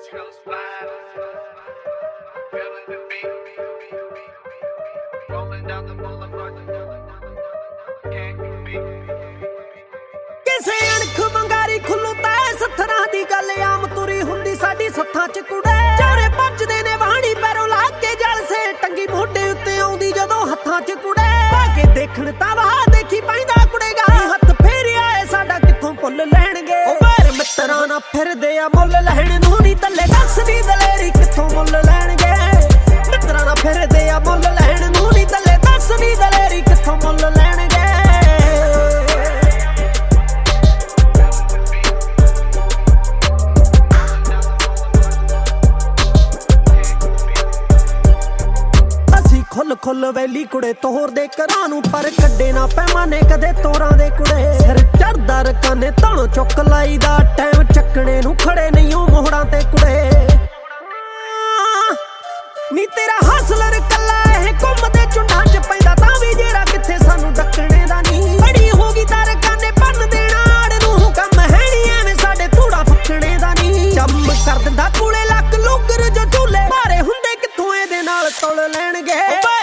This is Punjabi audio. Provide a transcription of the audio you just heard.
ਕਿਸੇ ਅਣਖ ਬੰਗਾਰੀ ਖੁੱਲੂ ਤਾਂ ਸੱਥਰਾਂ ਦੀ ਗੱਲ ਆਮ ਤੁਰੀ ਹੁੰਦੀ ਸਾਡੀ ਸੱਥਾਂ ਚ ਕੁੜੇ ਚਾਰੇ ਭੱਜਦੇ ਨੇ ਵਾਹਣੀ ਪੈਰੋਂ ਲਾ ਕੇ ਜਲ ਸੇ ਟੰਗੀ ਮੋਢੇ ਉੱਤੇ ਆਉਂਦੀ ਜਦੋਂ ਹੱਥਾਂ ਚ ਕੁੜੇ ਭਾਗੇ ਦੇਖਣ ਤਾਂ ਵਾਹ ਦੇਖੀ ਪੈਂਦਾ ਕੁੜੇਗਾ ਹੱਥ ਫੇਰਿਆ ਏ ਸਾਡਾ ਕਿੱਥੋਂ ਭੁੱਲ ਲੈਣਗੇ ਉਹ ਬਾਹਰ ਮਿੱਤਰਾਂ ਨਾਲ ਫਿਰਦੇ ਆ ਮੁੱਲ ਲੈਣ ਨੂੰ ਨਹੀਂ ਤੱਲੇ ਦੱਸਦੀ ਦਲੇਰੀ ਕਿੱਥੋਂ ਮੁੱਲ ਲੈਣਗੇ ਮਿੱਤਰਾਂ ਨਾਲ ਫਿਰਦੇ ਆ ਮੁੱਲ ਲੈਣ ਨੂੰ ਨਹੀਂ ਤੱਲੇ ਦੱਸਦੀ ਦਲੇਰੀ ਕਿੱਥੋਂ ਮੁੱਲ ਲੈਣਗੇ ਖੁੱਲ ਵੈਲੀ ਕੁੜੇ ਤੋਰ ਦੇ ਘਰਾਂ ਨੂੰ ਪਰ ਕੱਢੇ ਨਾ ਪੈਮਾਨੇ ਕਦੇ ਤੋਰਾਂ ਦੇ ਕੁੜੇ ਸਿਰ ਚੜਦਾ ਰਕਾਨੇ ਧਣੋ ਚੁੱਕ ਲਾਈਦਾ ਟਾਈਮ ਚੱਕਣੇ ਨੂੰ ਖੜੇ ਨਹੀਂ ਉਹ ਮੋਹੜਾਂ ਤੇ ਕੁੜੇ ਨੀ ਤੇਰਾ ਹਸਲਰ ਕੱਲਾ ਇਹ ਘੁੰਮਦੇ ਚੁੰਡਾਂ ਚ ਪੈਂਦਾ ਤਾਂ ਵੀ ਜਿਹੜਾ ਕਿੱਥੇ ਸਾਨੂੰ ਡੱਕਣੇ ਦਾ ਨਹੀਂ ਬੜੀ ਹੋ ਗਈ ਤਾਂ ਰਕਾਨੇ ਭੰਨ ਦੇਣਾ ਆੜ ਨੂੰ ਕੰਮ ਹੈ ਨਹੀਂ ਐਵੇਂ ਸਾਡੇ ਧੂੜਾ ਫੱਕਣੇ ਦਾ ਨਹੀਂ ਚੰਮ ਕਰ ਦਿੰਦਾ ਕੂਲੇ ਲੱਕ ਲੁੱਗਰ ਜੋ ਝੂਲੇ ਮਾਰੇ ਹੁੰਦੇ ਕਿੱਥੋਂ ਇਹਦੇ ਨਾਲ ਤੁਲ ਲੈਣਗੇ